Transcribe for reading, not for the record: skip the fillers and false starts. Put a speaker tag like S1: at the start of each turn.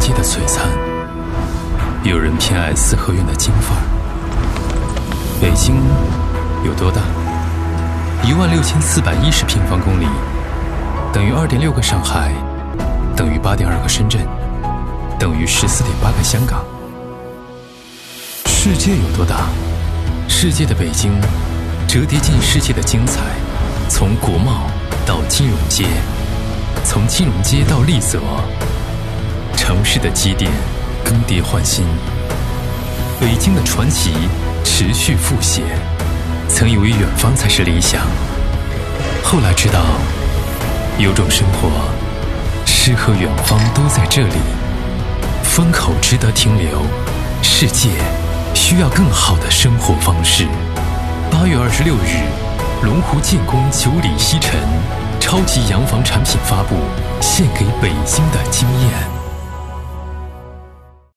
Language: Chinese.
S1: 街的璀璨，有人偏爱四合院的京范儿。北京有多大？16410平方公里，等于2.6个上海，等于8.2个深圳，等于14.8个香港。世界有多大？世界的北京折叠进世界的精彩，从国贸到金融街，从金融街到丽泽，城市的积淀更迭换新，北京的传奇持续复写。曾以为远方才是理想，后来知道有种生活诗和远方都在这里，风口值得停留，世界需要更好的生活方式。8月26日，龙湖建工9里西城超级洋房产品发布，献给北京的惊艳。